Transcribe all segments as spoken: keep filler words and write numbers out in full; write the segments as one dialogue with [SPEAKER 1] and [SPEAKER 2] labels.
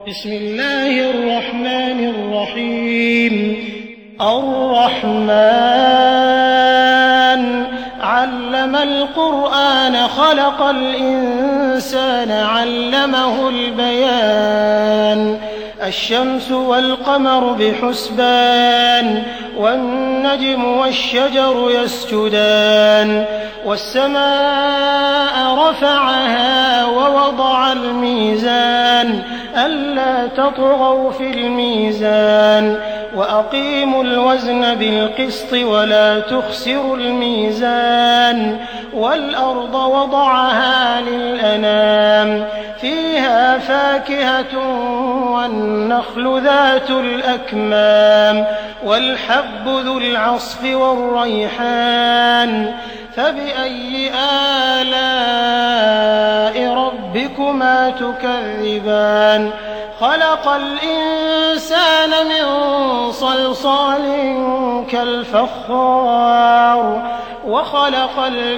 [SPEAKER 1] بسم الله الرحمن الرحيم الرحمن علم القرآن خلق الإنسان علمه البيان الشمس والقمر بحسبان والنجم والشجر يسجدان والسماء رفعها ووضع الميزان ألا تطغوا في الميزان وأقيموا الوزن بالقسط ولا تخسروا الميزان والأرض وضعها للأنام فيها فاكهة والنخل ذات الأكمام والحب ذو العصف والريحان فبأي آلاء ربكما تكذبان خلق الإنسان من صلصال كالفخار وخلق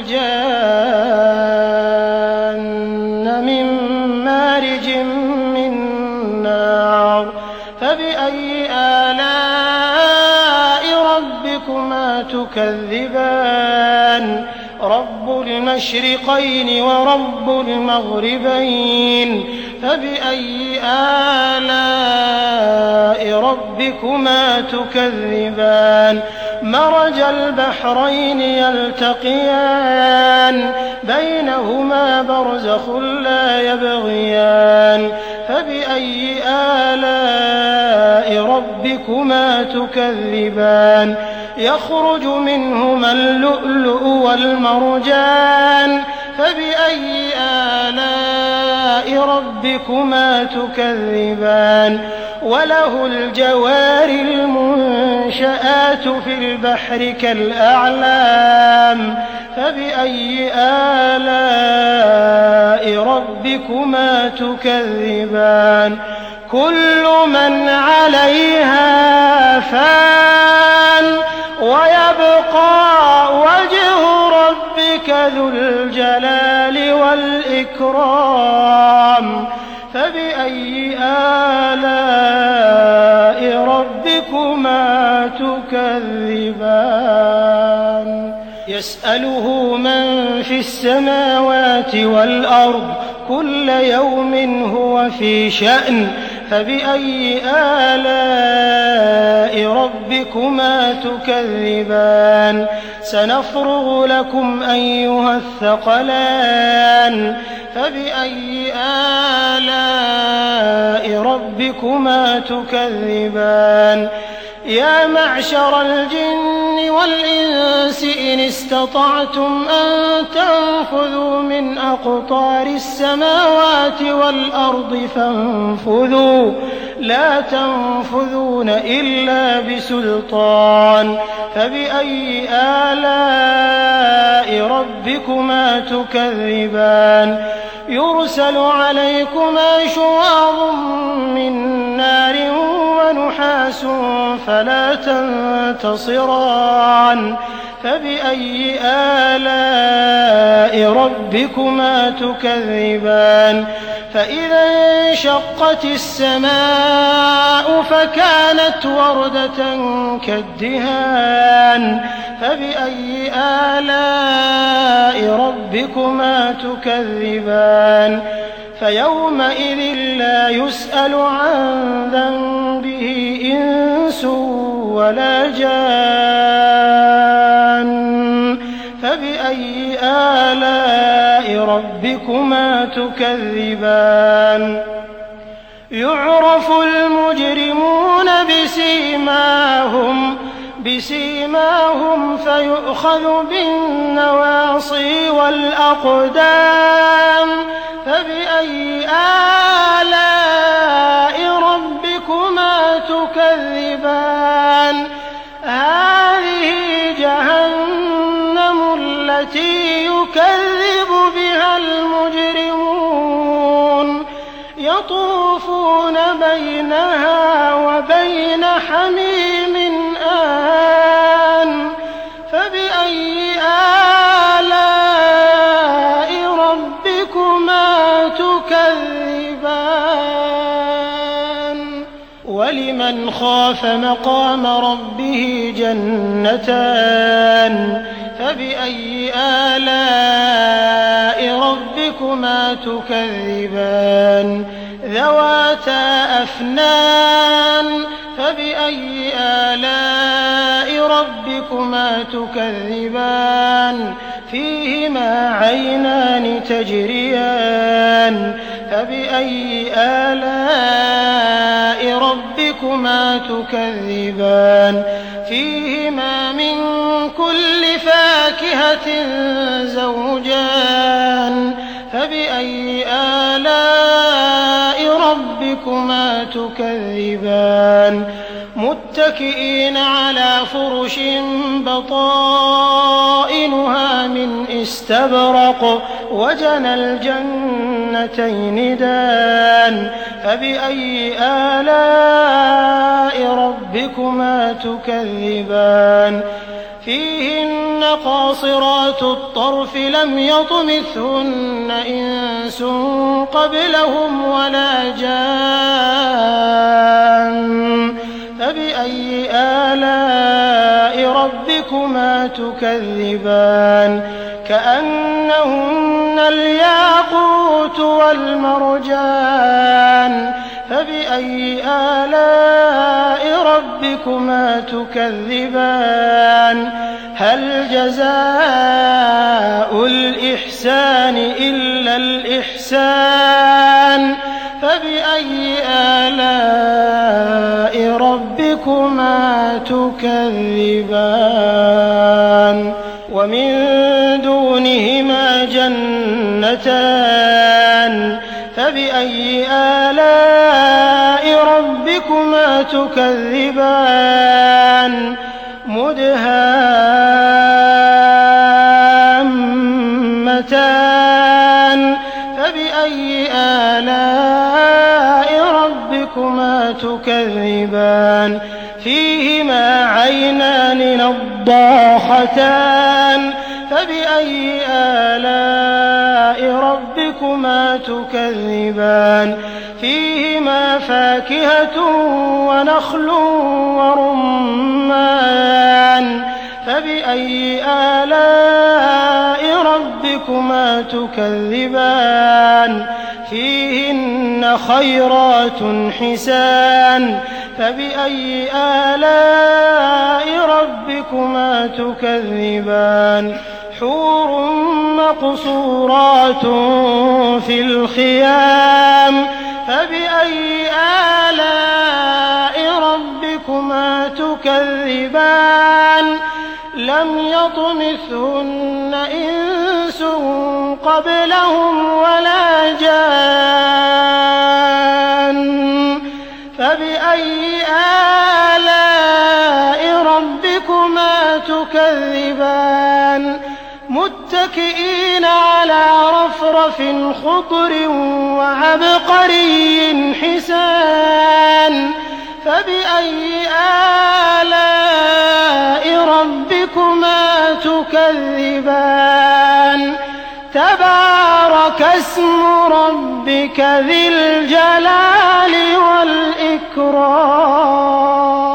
[SPEAKER 1] الجان من مارج من نار فبأي آلاء ربكما تكذبان رب المشرقين ورب المغربين فبأي آلاء ربكما تكذبان مرج البحرين يلتقيان بينهما برزخ لا يبغيان فبأي آلاء ربكما تكذبان يخرج منهما اللؤلؤ والمرجان فبأي آلاء ربكما تكذبان وله الجوار المنشآت في البحر كالأعلام فبأي آلاء ربكما تكذبان كل من عليها فان ويبقى وجه ربك ذو الجلال والإكرام فبأي آلاء ربكما تكذبان يسأله من في السماوات والأرض كل يوم هو في شأن فبأي آلاء ربكما تكذبان سنفرغ لكم أيها الثقلان فبأي آلاء ربكما تكذبان يا معشر الجن والإنس إن استطعتم أن تنفذوا من أقطار السماوات والأرض فانفذوا لا تنفذون إلا بسلطان فبأي آلاء ربكما تكذبان يرسل عليكما شواظ من نار ونحاس فلا تنتصران فبأي آلاء ربكما تكذبان فإذا انشقت السماء فكانت وردة كالدهان فبأي آلاء ربكما تكذبان فيومئذ لا يسأل عن ذنبه إنس ولا جان فبأي آلاء ربكما تكذبان يعرف المجرمون بسيماهم بسيماهم فيؤخذ بالنواصي والأقدام فبأي آلاء ربكما تكذبان هذه جهنم التي يكذب بها المجرمون يطوفون بينها وبين حميم آن فبأي آلاء ربكما تكذبان وَلِمَنْ خَافَ مَقَامَ رَبِّهِ جَنَّتَانِ فَبِأَيِّ آلَاءِ رَبِّكُمَا تُكَذِّبَانِ ذَوَاتَا أَفْنَانٍ فَبِأَيِّ آلَاءِ رَبِّكُمَا تُكَذِّبَانِ فِيهِمَا عَيْنَانِ تَجْرِيَانِ فَبِأَيِّ آلَاءِ رَبِّكُمَا تُكَذِّبَانِ فِيهِمَا مِن كُلِّ فَاكِهَةٍ زَوْجَانِ فَبِأَيِّ آلَاءِ رَبِّكُمَا تُكَذِّبَانِ مُتَّكِئِينَ عَلَىٰ فُرُشٍ بَطَائِنُهَا مِنْ إِسْتَبْرَقٍ وَجَنَى الْجَنَّتَيْنِ دَانٍ فَبِأَيِّ آلَاءِ رَبِّكُمَا تُكَذِّبَانِ فِيهِنَّ قَاصِرَاتُ الطَّرْفِ لَمْ يَطْمِثْهُنَّ إِنسٌ قَبْلَهُمْ وَلَا جَانٌّ فَبِأَيِّ آلَاءِ رَبِّكُمَا تُكَذِّبَانِ كَأَنَّهُنَّ الْيَاقُوتُ وَالْمَرْجَانُ فَبِأَيِّ آلَاءِ رَبِّكُمَا تُكَذِّبَانِ هَلْ جَزَاءُ الْإِحْسَانِ إِلَّا الْإِحْسَانُ فَبِأَيِّ آلَاءِ رَبِّكُمَا تُكَذِّبَانِ وَمِن دُونِهِمَا جَنَّتَانِ فَبِأَيِّ آلَاءِ رَبِّكُمَا تُكَذِّبَانِ مُدْهَامَّتَانِ فَبِأَيِّ آلَاءِ رَبِّكُمَا تُكَذِّبَانِ فِيهِمَا عَيْنَانِ نَضَّاخَتَانِ فَبِأَيِّ آلَاءِ رَبِّكُمَا تُكَذِّبَانِ فِيهِمَا فَاكِهَةٌ وَنَخْلٌ وَرُمَّانٌ فَبِأَيِّ آلَاءِ رَبِّكُمَا تُكَذِّبَانِ فِيهِنَّ خَيْرَاتٌ حِسَانٌ فَبِأَيِّ آلَاءِ رَبِّكُمَا تُكَذِّبَانِ حُورٌ مَّقْصُورَاتٌ فِي الْخِيَامِ فَبِأَيِّ آلَاءِ رَبِّكُمَا تُكَذِّبَانِ لَمْ يَطْمِثْهُنَّ إِنسٌ قَبْلَهُمْ وَلَا جَانٌّ فَبِأَيِّ آلَاءِ رَبِّكُمَا تُكَذِّبَانِ مُتَّكِئِينَ عَلَىٰ رَفْرَفٍ خُضْرٍ وَعَبْقَرِيٍّ حِسَانٍ فَبِأَيِّ آلَاءِ رَبِّكُمَا تُكَذِّبَانِ تَبَارَكَ اسْمُ رَبِّكَ ذِي الْجَلَالِ وَالْإِكْرَامِ